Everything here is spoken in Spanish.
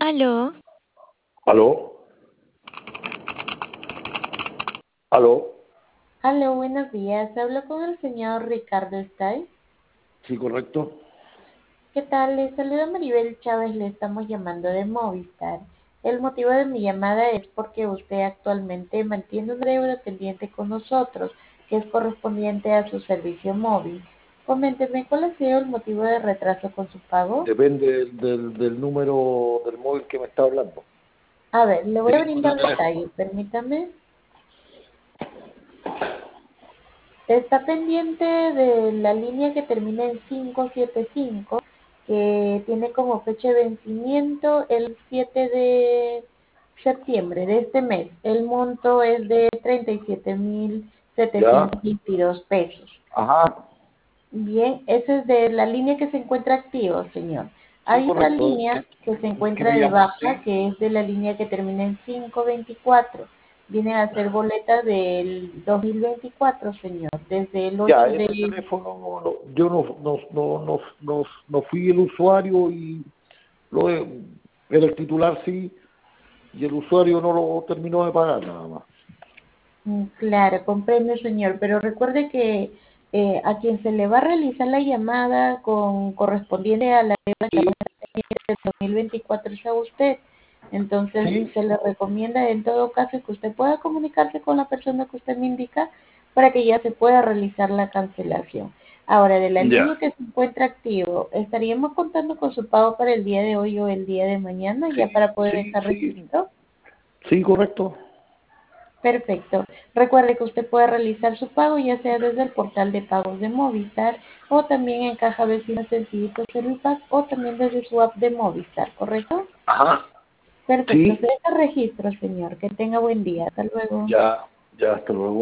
Aló, ¿Aló? ¿Aló? Hola, buenos días. Hablo con el señor Ricardo Stay. Sí, correcto. ¿Qué tal? Le saluda Maribel Chávez, le estamos llamando de Movistar. El motivo de mi llamada es porque usted actualmente mantiene una deuda pendiente con nosotros, que es correspondiente a su servicio móvil. Coménteme, ¿cuál ha sido el motivo de retraso con su pago? Depende del número del móvil que me está hablando. A ver, le voy ¿Qué a tipo de brindar teléfono? detalles, permítame. Está pendiente de la línea que termina en 575, que tiene como fecha de vencimiento el 7 de septiembre de este mes. El monto es de ¿Ya? 37.722 pesos. Ajá. Bien, esa es de la línea que se encuentra activa, señor. Sí, Hay otra correcto. línea que se ¿Qué encuentra me de llama baja, usted? que es de la línea que termina en 524. Vienen a ser boletas del 2024, señor, desde el Ya, 8 ese de... teléfono yo no fui el usuario y lo de- era el titular sí, y el usuario no lo terminó de pagar nada más. Claro, comprendo, señor, pero recuerde que a quien se le va a realizar la llamada con correspondiente a la deuda que Sí, del 2024 es a usted. Entonces, sí, se le recomienda en todo caso que usted pueda comunicarse con la persona que usted me indica para que ya se pueda realizar la cancelación. Ahora, de la ya. línea que se encuentra activo, ¿estaríamos contando con su pago para el día de hoy o el día de mañana ya Sí, para poder sí, dejar sí, registro? sí, correcto. Perfecto. Recuerde que usted puede realizar su pago ya sea desde el portal de pagos de Movistar o también en Caja Vecina Sencillito Servipack o también desde su app de Movistar, ¿correcto? Ajá. Perfecto. Se Sí, deja registro, señor. Que tenga buen día. Hasta luego. ya, ya, hasta luego.